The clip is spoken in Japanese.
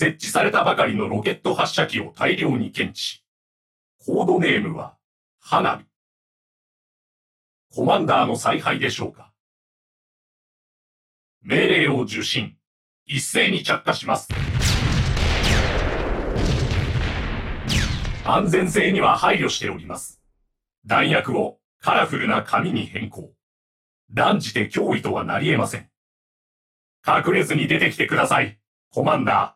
設置されたばかりのロケット発射機を大量に検知。コードネームは、花火。コマンダーの采配でしょうか。命令を受信。一斉に着火します。安全性には配慮しております。弾薬をカラフルな紙に変更。断じて脅威とはなり得ません。隠れずに出てきてください、コマンダー。